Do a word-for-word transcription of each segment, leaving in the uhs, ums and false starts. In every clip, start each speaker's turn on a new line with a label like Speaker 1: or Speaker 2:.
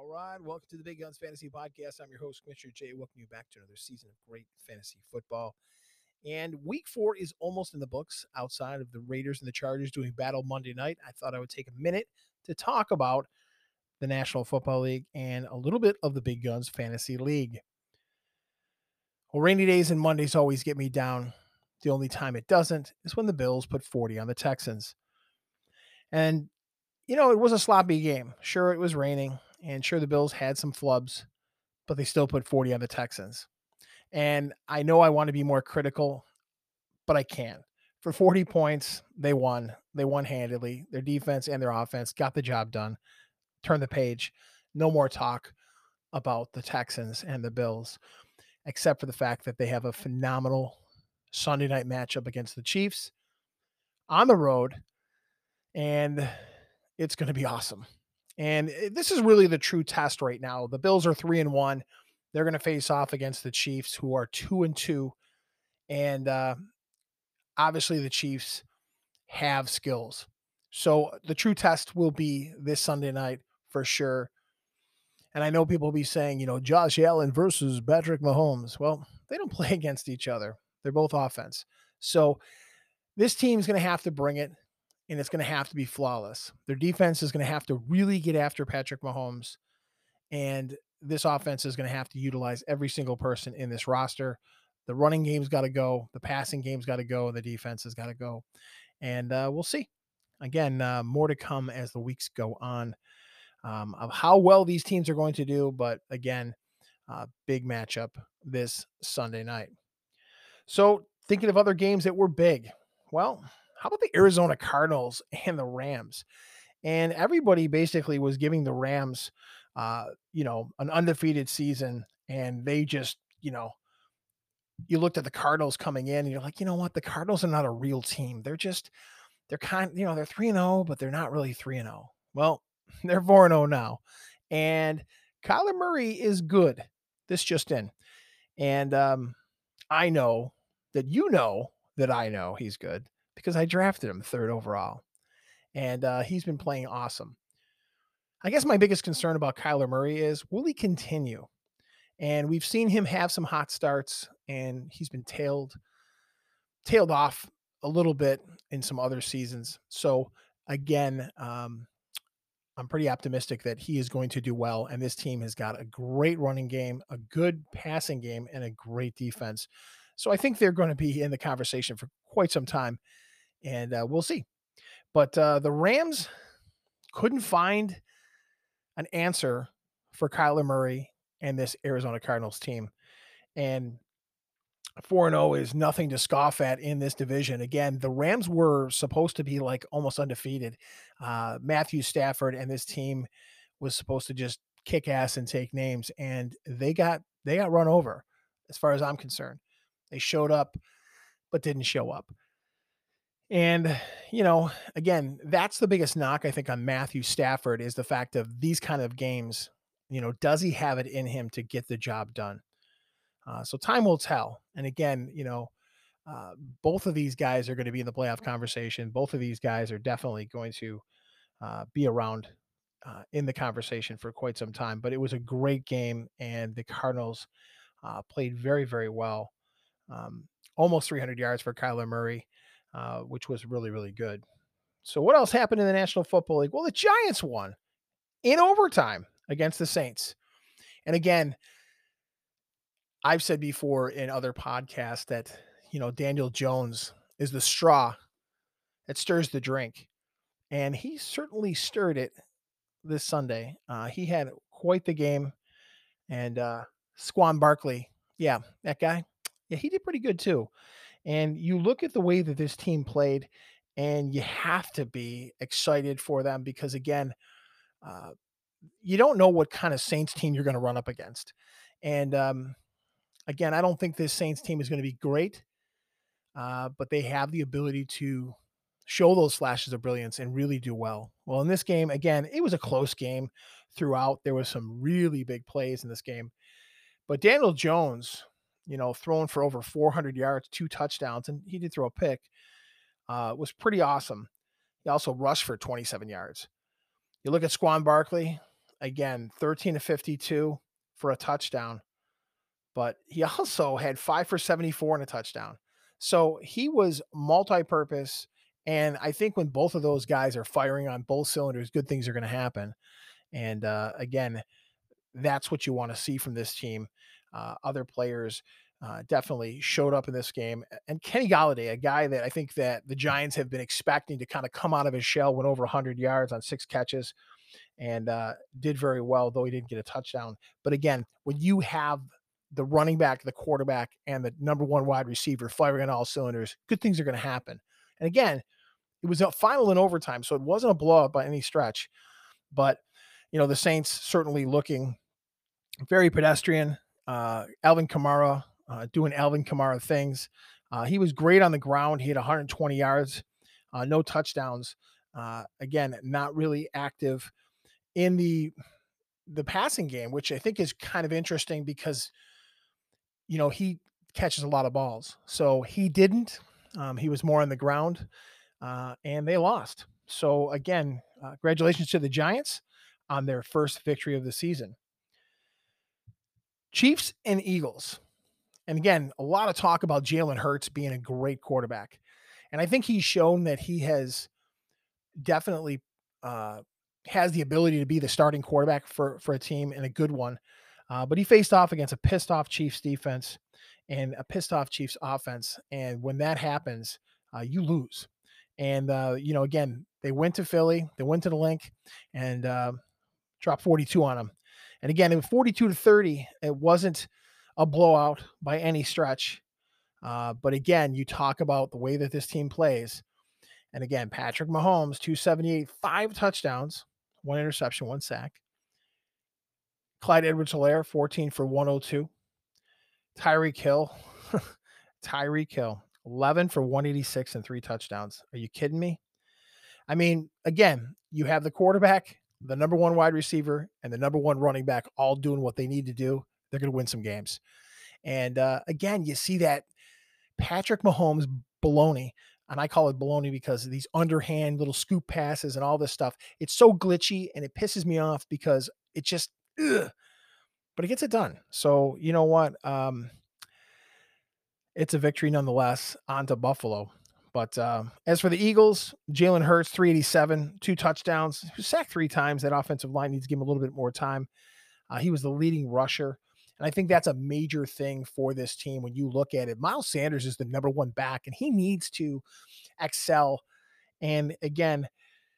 Speaker 1: All right, welcome to the Big Guns Fantasy Podcast. I'm your host, Commissioner Jay. Welcome you back to another season of great fantasy football. And week four is almost in the books outside of the Raiders and the Chargers doing battle Monday night. I thought I would take a minute to talk about the National Football League and a little bit of the Big Guns Fantasy League. Well, rainy days and Mondays always get me down. The only time it doesn't is when the Bills put forty on the Texans. And, you know, it was a sloppy game. Sure, it was raining, and sure, the Bills had some flubs, but they still put forty on the Texans. And I know I want to be more critical, but I can't. For forty points, they won. They won handedly. Their defense and their offense got the job done. Turn the page. No more talk about the Texans and the Bills, except for the fact that they have a phenomenal Sunday night matchup against the Chiefs on the road, and it's going to be awesome. And this is really the true test right now. The Bills are three and one. They're going to face off against the Chiefs, who are two and two. And uh, obviously, the Chiefs have skills. So the true test will be this Sunday night for sure. And I know people will be saying, you know, Josh Allen versus Patrick Mahomes. Well, they don't play against each other. They're both offense. So this team's going to have to bring it, and it's going to have to be flawless. Their defense is going to have to really get after Patrick Mahomes, and this offense is going to have to utilize every single person in this roster. The running game's got to go. The passing game's got to go. And the defense has got to go. And uh, we'll see. Again, uh, more to come as the weeks go on um, of how well these teams are going to do. But again, uh, big matchup this Sunday night. So thinking of other games that were big. Well, how about the Arizona Cardinals and the Rams? And everybody basically was giving the Rams, uh, you know, an undefeated season. And they just, you know, you looked at the Cardinals coming in and you're like, you know what? The Cardinals are not a real team. They're just, they're kind, you know, they're three and oh, but they're not really three and oh. Well, they're four and oh now. And Kyler Murray is good. This just in. And um, I know that you know that I know he's good because I drafted him third overall. And uh, he's been playing awesome. I guess my biggest concern about Kyler Murray is, will he continue? And we've seen him have some hot starts, and he's been tailed, tailed off a little bit in some other seasons. So again, um, I'm pretty optimistic that he is going to do well. And this team has got a great running game, a good passing game, and a great defense. So I think they're going to be in the conversation for quite some time, and uh, we'll see. But uh, the Rams couldn't find an answer for Kyler Murray and this Arizona Cardinals team. And four and oh is nothing to scoff at in this division. Again, the Rams were supposed to be like almost undefeated. Uh, Matthew Stafford and this team was supposed to just kick ass and take names, and they got they got run over as far as I'm concerned. They showed up, but didn't show up. And, you know, again, that's the biggest knock, I think, on Matthew Stafford is the fact of these kind of games. You know, does he have it in him to get the job done? Uh, so time will tell. And again, you know, uh, both of these guys are going to be in the playoff conversation. Both of these guys are definitely going to uh, be around uh, in the conversation for quite some time. But it was a great game, and the Cardinals uh, played very, very well. Um, almost three hundred yards for Kyler Murray, uh, which was really, really good. So what else happened in the National Football League? Well, the Giants won in overtime against the Saints. And again, I've said before in other podcasts that, you know, Daniel Jones is the straw that stirs the drink. And he certainly stirred it this Sunday. Uh, he had quite the game. And uh, Squan Barkley, yeah, that guy, yeah, he did pretty good too. And you look at the way that this team played, and you have to be excited for them because, again, uh, you don't know what kind of Saints team you're going to run up against. And um, again, I don't think this Saints team is going to be great, uh, but they have the ability to show those flashes of brilliance and really do well. Well, in this game, again, it was a close game throughout. There was some really big plays in this game. But Daniel Jones, you know, throwing for over four hundred yards, two touchdowns, and he did throw a pick, uh, was pretty awesome. He also rushed for twenty-seven yards. You look at Squan Barkley, again, thirteen to fifty-two for a touchdown, but he also had five for seventy-four and a touchdown. So he was multi-purpose. And I think when both of those guys are firing on both cylinders, good things are going to happen. And uh, again, that's what you want to see from this team. Uh, other players uh, definitely showed up in this game. And Kenny Golladay, a guy that I think that the Giants have been expecting to kind of come out of his shell, went over one hundred yards on six catches and uh, did very well, though he didn't get a touchdown. But again, when you have the running back, the quarterback, and the number one wide receiver firing on all cylinders, good things are going to happen. And again, it was a final in overtime, so it wasn't a blowout by any stretch. But, you know, the Saints certainly looking very pedestrian. Uh, Alvin Kamara uh, doing Alvin Kamara things. Uh, he was great on the ground. He had one hundred twenty yards, uh, no touchdowns. Uh, again, not really active in the the passing game, which I think is kind of interesting because, you know, he catches a lot of balls. So he didn't. Um, he was more on the ground, uh, and they lost. So again, uh, congratulations to the Giants on their first victory of the season. Chiefs and Eagles. And again, a lot of talk about Jalen Hurts being a great quarterback. And I think he's shown that he has definitely uh, has the ability to be the starting quarterback for, for a team and a good one. Uh, but he faced off against a pissed off Chiefs defense and a pissed off Chiefs offense. And when that happens, uh, you lose. And, uh, you know, again, they went to Philly, they went to the Link and uh, dropped forty-two on them. And again, it was forty-two to thirty. It wasn't a blowout by any stretch. Uh, but again, you talk about the way that this team plays. And again, Patrick Mahomes, two seventy-eight, five touchdowns, one interception, one sack. Clyde Edwards-Helaire, fourteen for one oh two. Tyreek Hill, Tyreek Hill, eleven for one eighty-six and three touchdowns. Are you kidding me? I mean, again, you have the quarterback, the number one wide receiver, and the number one running back all doing what they need to do. They're going to win some games. And uh, again, you see that Patrick Mahomes baloney, and I call it baloney because of these underhand little scoop passes and all this stuff. It's so glitchy and it pisses me off because it just, ugh, but it gets it done. So you know what? Um, it's a victory nonetheless. On to Buffalo. But uh, as for the Eagles, Jalen Hurts, three eighty-seven, two touchdowns, he was sacked three times. That offensive line needs to give him a little bit more time. Uh, he was the leading rusher. And I think that's a major thing for this team when you look at it. Miles Sanders is the number one back, and he needs to excel. And again,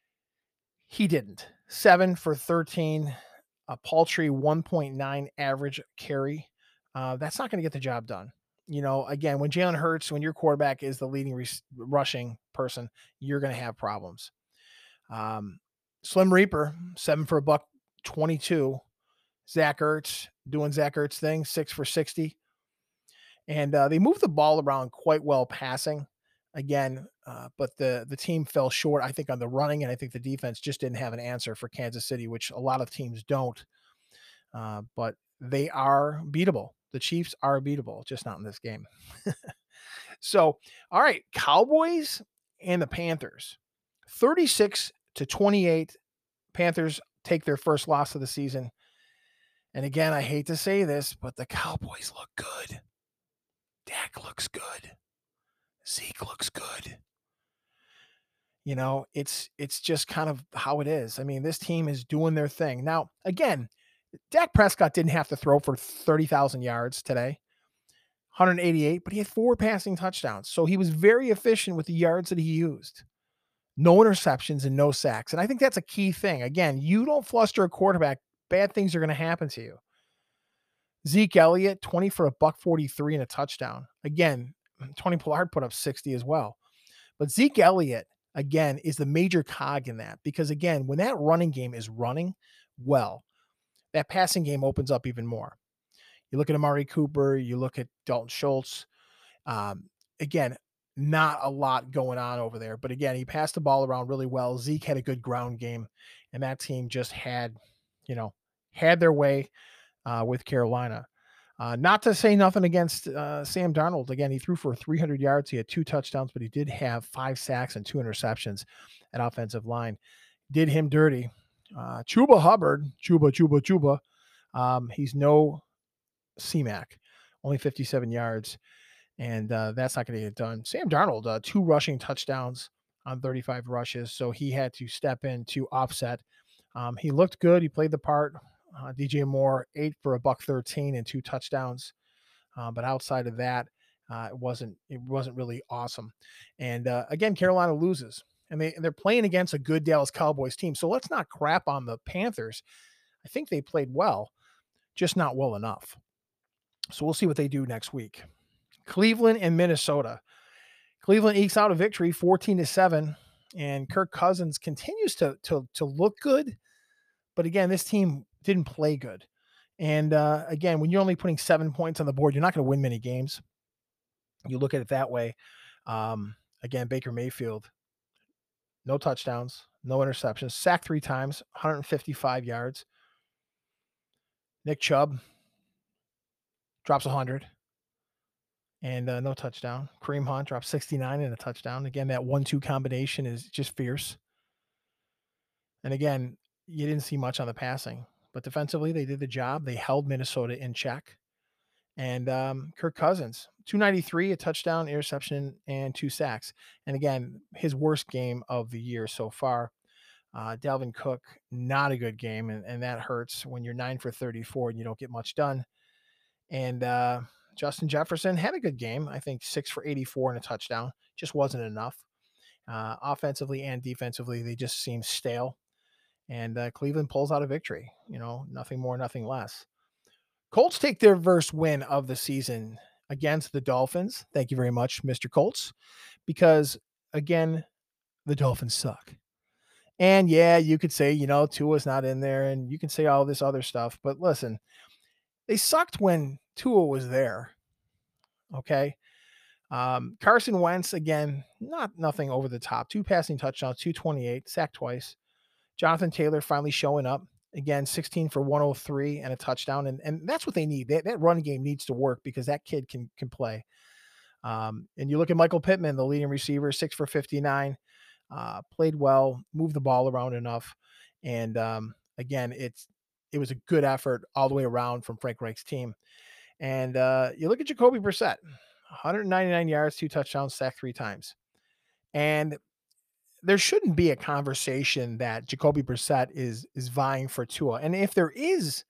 Speaker 1: he didn't. Seven for thirteen, a paltry one point nine average carry. Uh, that's not going to get the job done. You know, again, when Jalen Hurts, when your quarterback is the leading re- rushing person, you're going to have problems. Um, Slim Reaper, seven for a buck twenty-two. Zach Ertz doing Zach Ertz thing, six for sixty. And uh, they moved the ball around quite well passing again, uh, but the, the team fell short, I think, on the running, and I think the defense just didn't have an answer for Kansas City, which a lot of teams don't. Uh, but they are beatable. The Chiefs are beatable, just not in this game. So, all right, Cowboys and the Panthers, thirty-six to twenty-eight. Panthers take their first loss of the season. And again, I hate to say this, but the Cowboys look good. Dak looks good. Zeke looks good. You know, it's it's just kind of how it is. I mean, this team is doing their thing. Now, again, Dak Prescott didn't have to throw for thirty thousand yards today, one hundred eighty-eight, but he had four passing touchdowns. So he was very efficient with the yards that he used. No interceptions and no sacks. And I think that's a key thing. Again, you don't fluster a quarterback, bad things are going to happen to you. Zeke Elliott, twenty for a buck forty-three and a touchdown. Again, Tony Pollard put up sixty as well. But Zeke Elliott, again, is the major cog in that because, again, when that running game is running well, that passing game opens up even more. You look at Amari Cooper, you look at Dalton Schultz. Um, again, not a lot going on over there. But again, he passed the ball around really well. Zeke had a good ground game, and that team just had, you know, had their way uh, with Carolina. Uh, not to say nothing against uh, Sam Darnold. Again, he threw for three hundred yards. He had two touchdowns, but he did have five sacks and two interceptions at offensive line. Did him dirty. Uh, Chuba Hubbard, Chuba, Chuba, Chuba. Um, he's no C Mac, only fifty-seven yards, and uh, that's not going to get done. Sam Darnold, uh, two rushing touchdowns on thirty-five rushes, so he had to step in to offset. Um, he looked good. He played the part. Uh, D J Moore, eight for a buck thirteen and two touchdowns. Uh, but outside of that, uh, it wasn't it wasn't really awesome. And uh, again, Carolina loses, and they they're playing against a good Dallas Cowboys team. So let's not crap on the Panthers. I think they played well, just not well enough. So we'll see what they do next week. Cleveland and Minnesota. Cleveland ekes out a victory, fourteen to seven, and Kirk Cousins continues to to to look good. But again, this team didn't play good. And uh, again, when you're only putting seven points on the board, you're not going to win many games. You look at it that way. Um, again, Baker Mayfield, no touchdowns, no interceptions, sacked three times, one hundred fifty-five yards. Nick Chubb drops one hundred and uh, no touchdown. Kareem Hunt drops sixty-nine and a touchdown. Again, that one two combination is just fierce. And again, you didn't see much on the passing, but defensively, they did the job. They held Minnesota in check. And um, Kirk Cousins, two ninety-three, a touchdown, interception, and two sacks. And again, his worst game of the year so far. Uh, Dalvin Cook, not a good game, and, and that hurts when you're nine for thirty-four and you don't get much done. And uh, Justin Jefferson had a good game. I think six for eighty-four and a touchdown. Just wasn't enough. Uh, offensively and defensively, they just seem stale. And uh, Cleveland pulls out a victory. You know, nothing more, nothing less. Colts take their first win of the season against the Dolphins. Thank you very much, Mister Colts, because, again, the Dolphins suck. And, yeah, you could say, you know, Tua's not in there, and you can say all this other stuff. But, listen, they sucked when Tua was there, okay? Um, Carson Wentz, again, not nothing over the top. Two passing touchdowns, two twenty-eight, sacked twice. Jonathan Taylor finally showing up. Again, sixteen for one oh three and a touchdown. And, and that's what they need. That, that run game needs to work because that kid can, can play. Um, and you look at Michael Pittman, the leading receiver, six for fifty-nine, uh, played well, moved the ball around enough. And um, again, it's it was a good effort all the way around from Frank Reich's team. And uh, you look at Jacoby Brissett, one ninety-nine yards, two touchdowns, sacked three times. And there shouldn't be a conversation that Jacoby Brissett is is vying for Tua. And if there is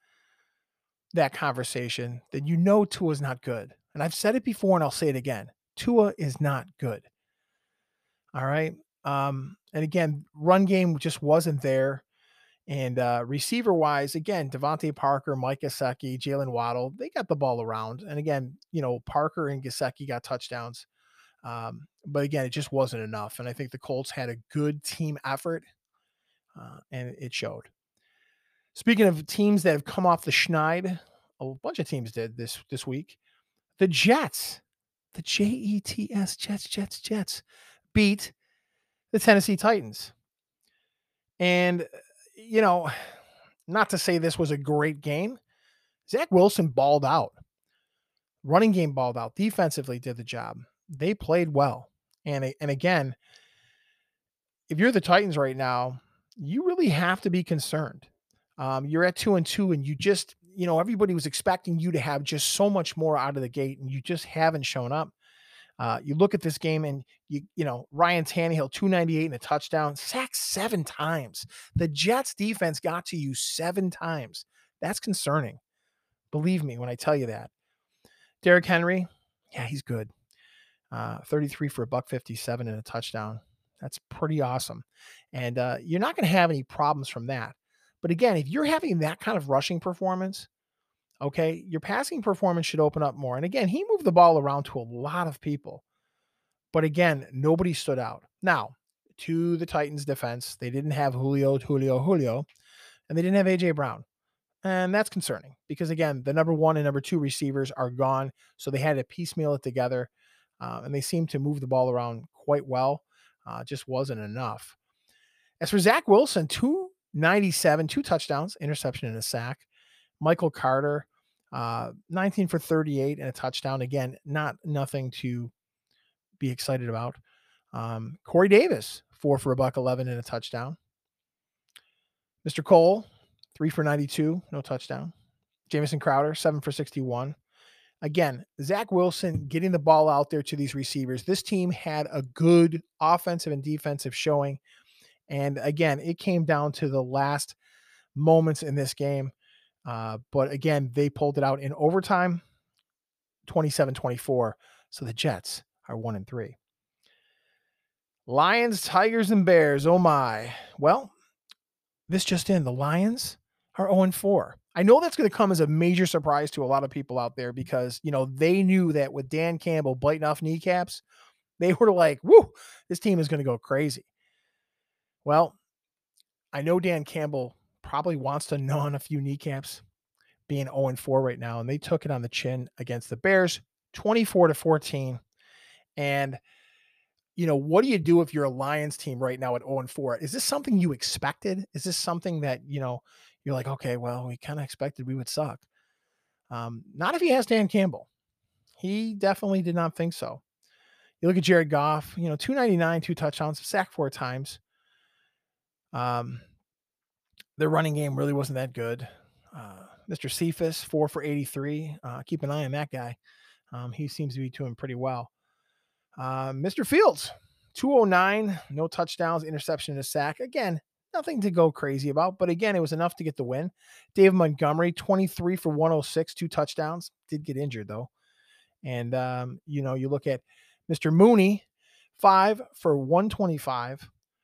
Speaker 1: that conversation, then you know Tua's not good. And I've said it before and I'll say it again. Tua is not good. All right. Um, and again, run game just wasn't there. And uh, receiver wise, again, Devontae Parker, Mike Gesicki, Jalen Waddle, they got the ball around. And again, you know, Parker and Gesicki got touchdowns. Um, but again, it just wasn't enough. And I think the Colts had a good team effort, uh, and it showed. Speaking of teams that have come off the schneid, a bunch of teams did this this week. The Jets, the J E T S, Jets, Jets, Jets, beat the Tennessee Titans. And, you know, not to say this was a great game, Zach Wilson balled out. Running game balled out. Defensively did the job. They played well. And, and again, if you're the Titans right now, you really have to be concerned. Um, you're at two and two, and you just, you know, everybody was expecting you to have just so much more out of the gate, and you just haven't shown up. Uh, you look at this game, and you, you know, Ryan Tannehill, two ninety-eight and a touchdown, sacked seven times. The Jets defense got to you seven times. That's concerning. Believe me when I tell you that. Derrick Henry, yeah, he's good. Uh, thirty-three for a buck fifty-seven and a touchdown. That's pretty awesome. And uh, you're not going to have any problems from that. But again, if you're having that kind of rushing performance, okay, your passing performance should open up more. And again, he moved the ball around to a lot of people. But again, nobody stood out. Now, to the Titans' defense, they didn't have Julio, Julio, Julio, and they didn't have A J Brown. And that's concerning because, again, the number one and number two receivers are gone. So they had to piecemeal it together. Uh, and they seemed to move the ball around quite well. Uh, just wasn't enough. As for Zach Wilson, two ninety-seven, two touchdowns, interception and a sack. Michael Carter, uh, nineteen for thirty-eight and a touchdown. Again, not nothing to be excited about. Um, Corey Davis, four for a buck eleven and a touchdown. Mister Cole, three for ninety-two, no touchdown. Jamison Crowder, seven for sixty-one. Again, Zach Wilson getting the ball out there to these receivers. This team had a good offensive and defensive showing. And again, it came down to the last moments in this game. Uh, but again, they pulled it out in overtime, twenty-seven twenty-four. So the Jets are one and three. Lions, Tigers, and Bears. Oh my. Well, this just in, the Lions are oh and four. I know that's going to come as a major surprise to a lot of people out there because, you know, they knew that with Dan Campbell biting off kneecaps, they were like, whoo, this team is going to go crazy. Well, I know Dan Campbell probably wants to gnaw on a few kneecaps being oh and four right now, and they took it on the chin against the Bears, twenty-four to fourteen. And, you know, what do you do if you're a Lions team right now at oh and four? Is this something you expected? Is this something that, you know, you're like, okay, well, we kind of expected we would suck. Um, not if he has Dan Campbell. He definitely did not think so. You look at Jared Goff, you know, two ninety-nine, two touchdowns, sacked four times. Um, their running game really wasn't that good. Uh, Mister Cephas, four for eighty-three. Uh, keep an eye on that guy. Um, he seems to be doing pretty well. Uh, Mister Fields, two oh nine, no touchdowns, interception, and a sack. Again, nothing to go crazy about, but again, it was enough to get the win. Dave Montgomery, twenty-three for one oh six, two touchdowns. Did get injured, though. And, um, you know, you look at Mister Mooney, five for one twenty-five.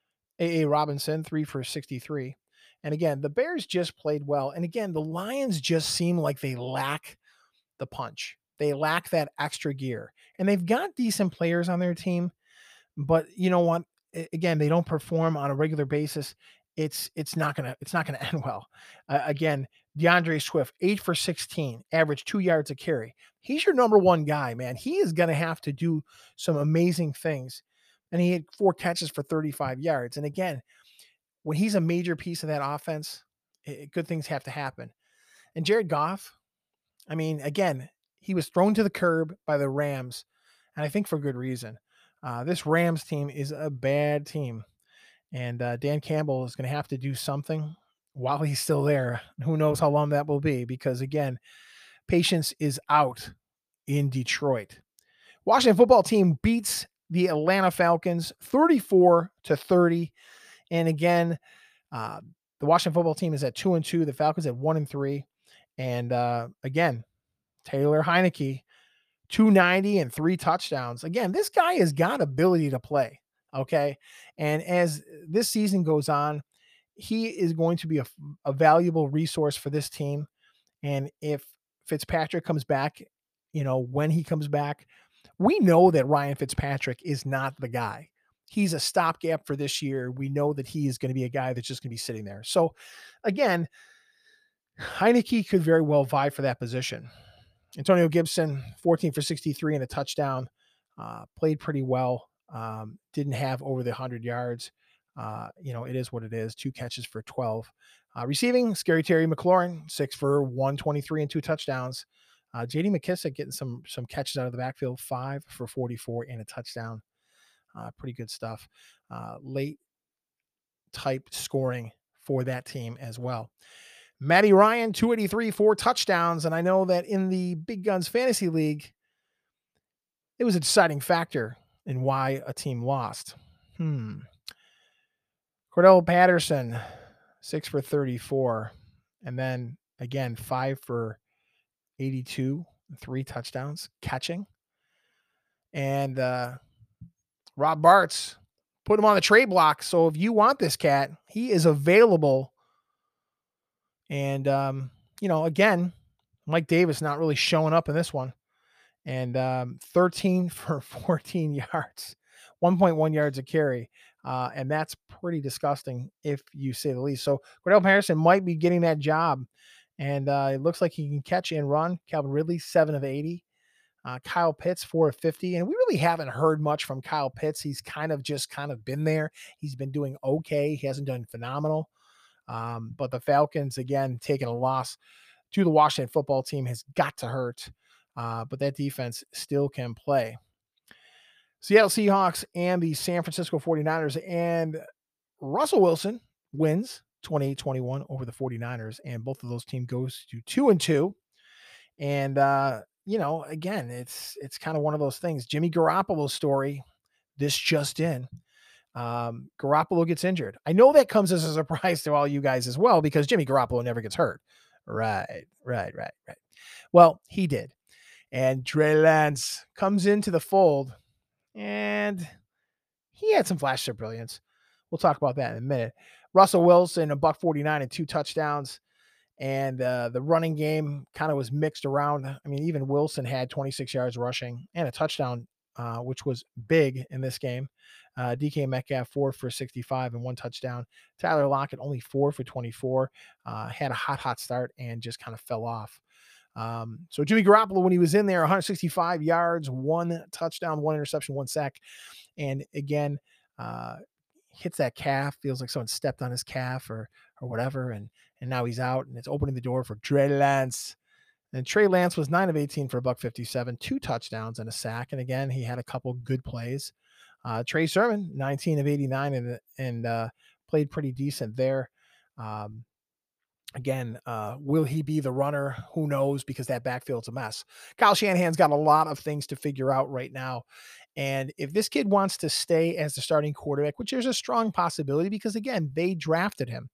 Speaker 1: A A Robinson, three for sixty-three. And again, the Bears just played well. And again, the Lions just seem like they lack the punch. They lack that extra gear. And they've got decent players on their team, but you know what? Again, they don't perform on a regular basis. It's it's not gonna it's not gonna end well. Uh, again, DeAndre Swift, eight for sixteen, average two yards a carry. He's your number one guy, man. He is gonna have to do some amazing things. And he had four catches for thirty-five yards. And again, when he's a major piece of that offense, it, good things have to happen. And Jared Goff, I mean, again, he was thrown to the curb by the Rams, and I think for good reason. Uh, this Rams team is a bad team, and uh, Dan Campbell is going to have to do something while he's still there. Who knows how long that will be, because, again, patience is out in Detroit. Washington football team beats the Atlanta Falcons thirty-four to thirty. And again, uh, the Washington football team is at two and two. The Falcons at one and three. And uh, again, Taylor Heineke, two ninety and three touchdowns. Again, this guy has got ability to play. Okay. And as this season goes on, he is going to be a, a valuable resource for this team. And if Fitzpatrick comes back, you know, when he comes back, we know that Ryan Fitzpatrick is not the guy. He's a stopgap for this year. We know that he is going to be a guy that's just going to be sitting there. So again, Heineke could very well vie for that position. Antonio Gibson, fourteen for sixty-three and a touchdown, uh, played pretty well. Um, didn't have over the one hundred yards. Uh, you know, it is what it is. Two catches for twelve. Uh, receiving, Scary Terry McLaurin, six for one twenty-three and two touchdowns. Uh, J D McKissick getting some some catches out of the backfield, five for forty-four and a touchdown. Uh, pretty good stuff. Uh, late type scoring for that team as well. Matty Ryan, two eighty-three, four touchdowns. And I know that in the Big Guns Fantasy League, it was a deciding factor in why a team lost. Hmm. Cordell Patterson, six for thirty-four. And then again, five for eighty-two, three touchdowns, catching. And uh, Rob Bartz, put him on the trade block. So if you want this cat, he is available. And, um, you know, again, Mike Davis not really showing up in this one. And um, thirteen for fourteen yards, one point one yards a carry. Uh, and that's pretty disgusting if you say the least. So Cordell Patterson might be getting that job. And uh, it looks like he can catch and run. Calvin Ridley, seven of eighty. Uh, Kyle Pitts, four of fifty. And we really haven't heard much from Kyle Pitts. He's kind of just kind of been there. He's been doing okay. He hasn't done phenomenal. Um, but the Falcons, again, taking a loss to the Washington football team has got to hurt. Uh, but that defense still can play. Seattle Seahawks and the San Francisco forty-niners, and Russell Wilson wins twenty-eight twenty-one over the 49ers. And both of those teams goes to two and two. And, uh, you know, again, it's, it's kind of one of those things. Jimmy Garoppolo's story, this just in, um, Garoppolo gets injured. I know that comes as a surprise to all you guys as well, because Jimmy Garoppolo never gets hurt. Right, right, right, right. Well, he did. And Trey Lance comes into the fold, and he had some flashes of brilliance. We'll talk about that in a minute. Russell Wilson, a buck forty-nine and two touchdowns. And uh, the running game kind of was mixed around. I mean, even Wilson had twenty-six yards rushing and a touchdown, uh, which was big in this game. Uh, D K Metcalf, four for sixty-five and one touchdown. Tyler Lockett, only four for twenty-four. Uh, had a hot, hot start and just kind of fell off. Um, so Jimmy Garoppolo, when he was in there, one hundred sixty-five yards, one touchdown, one interception, one sack. And again, uh, hits that calf, feels like someone stepped on his calf or or whatever, and and now he's out, and it's opening the door for Trey Lance. And Trey Lance was nine of eighteen for a buck fifty-seven, two touchdowns and a sack. And again, he had a couple good plays. Uh, Trey Sermon, nineteen of eighty-nine, and and uh, played pretty decent there. Um, Again, uh, will he be the runner? Who knows, because that backfield's a mess. Kyle Shanahan's got a lot of things to figure out right now. And if this kid wants to stay as the starting quarterback, which there's a strong possibility because, again, they drafted him,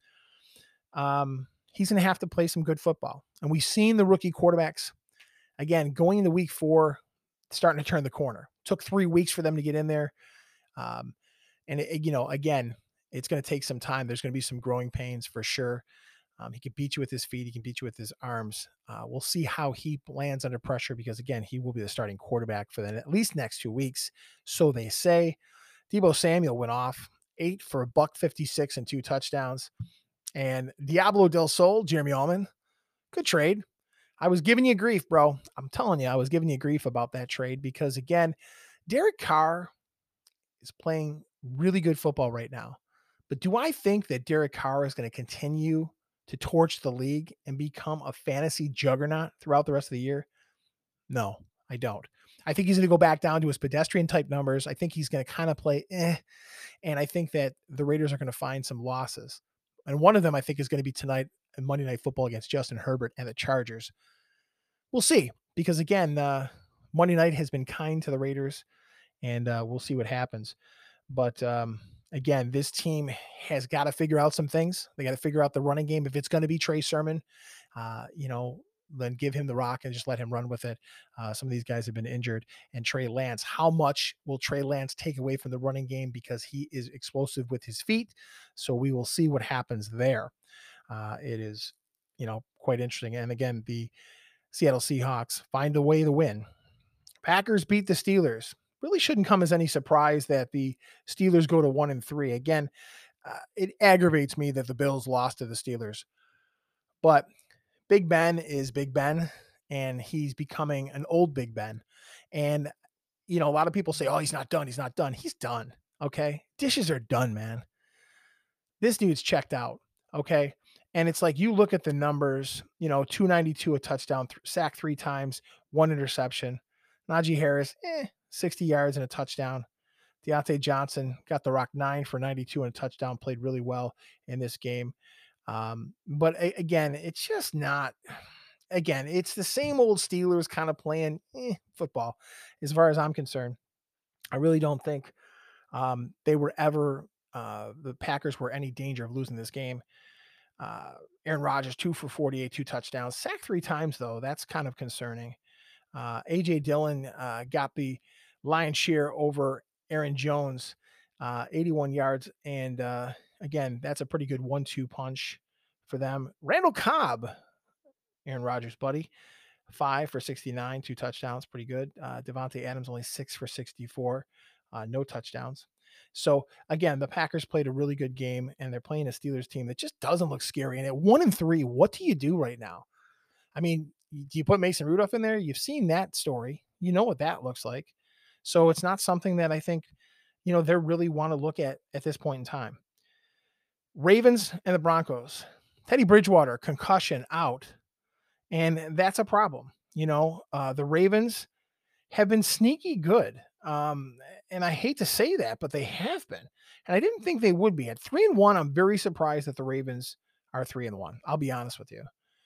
Speaker 1: um, he's going to have to play some good football. And we've seen the rookie quarterbacks, again, going into week four, starting to turn the corner. Took three weeks for them to get in there. Um, and, it, you know, again, it's going to take some time. There's going to be some growing pains for sure. Um, he can beat you with his feet. He can beat you with his arms. Uh, we'll see how he lands under pressure because, again, he will be the starting quarterback for the at least next two weeks. So they say. Deebo Samuel went off, eight for a buck fifty-six and two touchdowns. And Diablo del Sol, Jeremy Allman, good trade. I was giving you grief, bro. I'm telling you, I was giving you grief about that trade because, again, Derek Carr is playing really good football right now. But do I think that Derek Carr is going to continue to torch the league and become a fantasy juggernaut throughout the rest of the year? No, I don't. I think he's going to go back down to his pedestrian type numbers. I think he's going to kind of play eh. And I think that the Raiders are going to find some losses. And one of them, I think, is going to be tonight in Monday Night Football against Justin Herbert and the Chargers. We'll see. Because, again, uh, Monday night has been kind to the Raiders, and uh, we'll see what happens. But, um, again, this team has got to figure out some things. They got to figure out the running game. If it's going to be Trey Sermon, uh, you know, then give him the rock and just let him run with it. Uh, some of these guys have been injured. And Trey Lance, how much will Trey Lance take away from the running game because he is explosive with his feet? So we will see what happens there. Uh, it is, you know, quite interesting. And again, the Seattle Seahawks find a way to win. Packers beat the Steelers. Really shouldn't come as any surprise that the Steelers go to one and three. Again, uh, it aggravates me that the Bills lost to the Steelers. But Big Ben is Big Ben, and he's becoming an old Big Ben. And, you know, a lot of people say, oh, he's not done. He's not done. He's done. Okay. Dishes are done, man. This dude's checked out. Okay. And it's like, you look at the numbers, you know, two ninety-two, a touchdown, th- sack three times, one interception. Najee Harris, eh, sixty yards and a touchdown. Deontay Johnson got the rock nine for ninety-two and a touchdown, played really well in this game. Um, but a- again, it's just not, again, it's the same old Steelers kind of playing eh, football as far as I'm concerned. I really don't think um, they were ever, uh, the Packers were any danger of losing this game. Uh, Aaron Rodgers, two for forty-eight, two touchdowns, sacked three times though. That's kind of concerning. Uh, A J Dillon uh, got the lion's share over Aaron Jones, uh, eighty-one yards. And uh, again, that's a pretty good one two punch for them. Randall Cobb, Aaron Rodgers' buddy, five for sixty-nine, two touchdowns, pretty good. Uh, Devontae Adams only six for sixty-four, uh, no touchdowns. So again, the Packers played a really good game, and they're playing a Steelers team that just doesn't look scary. And at one and three, what do you do right now? I mean, do you put Mason Rudolph in there? You've seen that story. You know what that looks like. So it's not something that I think, you know, they really want to look at at this point in time. Ravens and the Broncos. Teddy Bridgewater, concussion, out. And that's a problem. You know, uh, the Ravens have been sneaky good. Um, and I hate to say that, but they have been. And I didn't think they would be. At three and one, I'm very surprised that the Ravens are three and one. I'll be honest with you.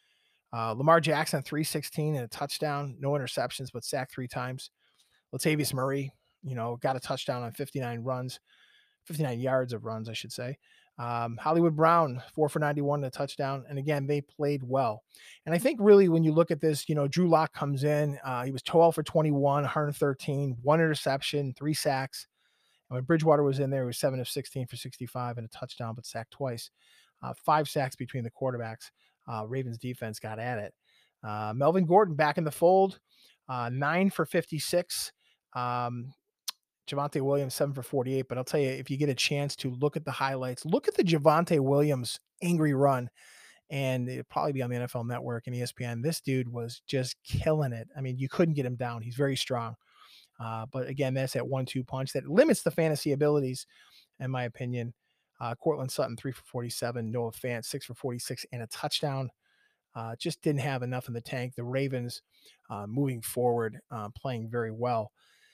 Speaker 1: Uh, Lamar Jackson, three sixteen and a touchdown, no interceptions, but sacked three times. Latavius Murray, you know, got a touchdown on fifty-nine runs, fifty-nine yards of runs, I should say. Um, Hollywood Brown, four for ninety-one and a touchdown. And again, they played well. And I think really when you look at this, you know, Drew Lock comes in, uh, he was twelve for twenty-one, one hundred thirteen, one interception, three sacks. And when Bridgewater was in there, he was seven of sixteen for sixty-five and a touchdown, but sacked twice. Uh, five sacks between the quarterbacks. Uh, Ravens defense got at it. Uh, Melvin Gordon back in the fold, uh, nine for fifty-six. Um, Javonte Williams, seven for forty-eight. But I'll tell you, if you get a chance to look at the highlights, look at the Javonte Williams angry run, and it'll probably be on the N F L Network and E S P N. This dude was just killing it. I mean, you couldn't get him down. He's very strong. Uh, but again, that's that one two punch that limits the fantasy abilities, in my opinion. Uh, Cortland Sutton, three for forty-seven. Noah Fant, six for forty-six and a touchdown. Uh, just didn't have enough in the tank. The Ravens uh, moving forward, uh, playing very well.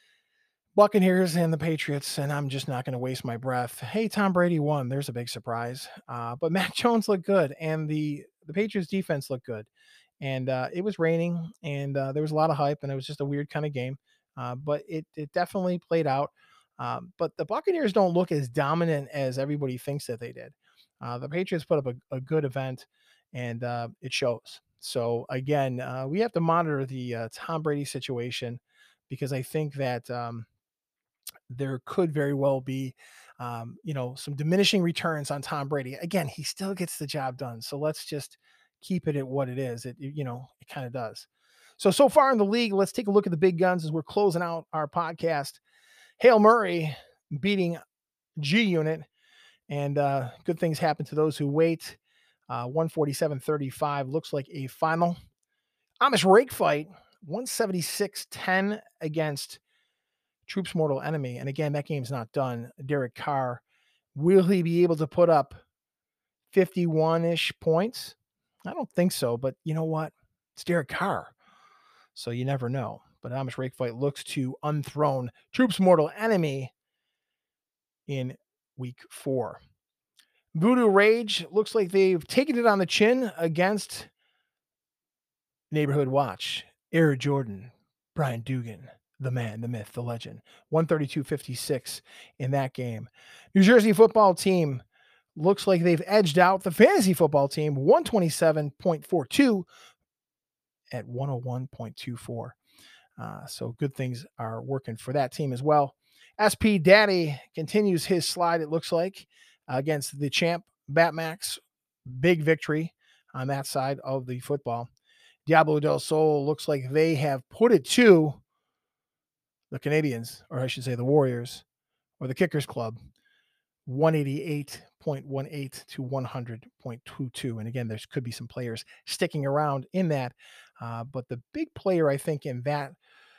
Speaker 1: Buccaneers and the Patriots, and I'm just not going to waste my breath. Hey, Tom Brady won. There's a big surprise. Uh, but Mac Jones looked good, and the, the Patriots defense looked good. And uh, it was raining, and uh, there was a lot of hype, and it was just a weird kind of game. Uh, but it, it definitely played out. Um, but the Buccaneers don't look as dominant as everybody thinks that they did. Uh, the Patriots put up a, a good event, and uh, it shows. So, again, uh, we have to monitor the uh, Tom Brady situation because I think that um, – there could very well be, um, you know, some diminishing returns on Tom Brady. Again, he still gets the job done. So let's just keep it at what it is. It, you know, it kind of does. So, so far in the league, let's take a look at the big guns as we're closing out our podcast. Hail Murray beating G Unit, and uh, good things happen to those who wait. Uh, one forty-seven thirty-five looks like a final. Amish Rake Fight, one seventy-six ten against Troops Mortal Enemy. And again, that game's not done. Derek Carr, will he be able to put up fifty-one-ish points? I don't think so, but you know what? It's Derek Carr. So you never know. But Amish Rake Fight looks to unthrone Troops Mortal Enemy in week four. Voodoo Rage looks like they've taken it on the chin against Neighborhood Watch. Air Jordan, Brian Dugan, the man, the myth, the legend. one thirty-two fifty-six in that game. New Jersey football team looks like they've edged out the fantasy football team, one twenty-seven point four two at one oh one point two four. Uh, so good things are working for that team as well. S P Daddy continues his slide, it looks like, uh, against the champ Batmax. Big victory on that side of the football. Diablo del Sol looks like they have put it to the Canadians, or I should say the Warriors, or the Kickers Club, one eighty-eight point one eight to one hundred point two two. And again, there could be some players sticking around in that. Uh, but the big player, I think, in that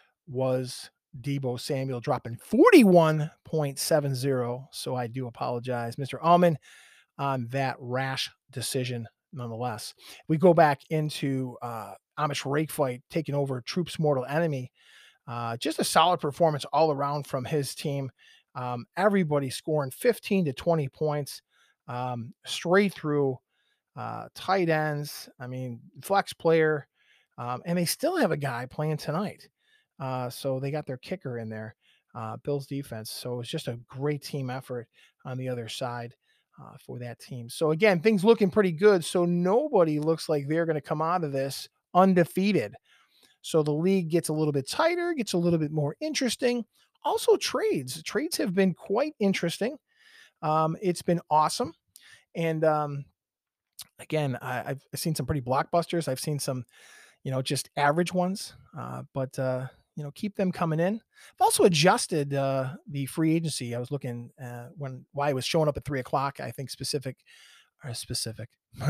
Speaker 1: was Deebo Samuel dropping forty-one point seven oh. So I do apologize, Mister Allman, on that rash decision nonetheless. We go back into uh, Amish Rake Fight taking over Troops Mortal Enemy. Uh, just a solid performance all around from his team. Um, everybody scoring fifteen to twenty points um, straight through. Uh, tight ends, I mean, flex player. Um, and they still have a guy playing tonight. Uh, so they got their kicker in there, uh, Bills defense. So it's just a great team effort on the other side uh, for that team. So again, things looking pretty good. So nobody looks like they're going to come out of this undefeated. So the league gets a little bit tighter, gets a little bit more interesting. Also trades. Trades have been quite interesting. Um, it's been awesome. And um, again, I, I've seen some pretty blockbusters. I've seen some, you know, just average ones. Uh, but, uh, you know, keep them coming in. I've also adjusted uh, the free agency. I was looking uh, when why it was showing up at three o'clock. I think specific or specific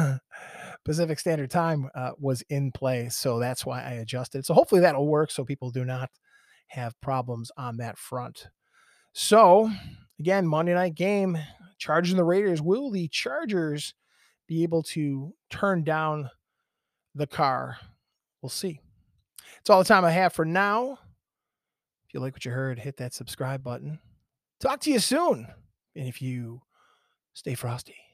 Speaker 1: Pacific Standard Time uh, was in play, so that's why I adjusted. So hopefully that'll work, so people do not have problems on that front. So again, Monday night game, Chargers and the Raiders. Will the Chargers be able to turn down the car? We'll see. It's all the time I have for now. If you like what you heard, hit that subscribe button. Talk to you soon. And if you stay frosty.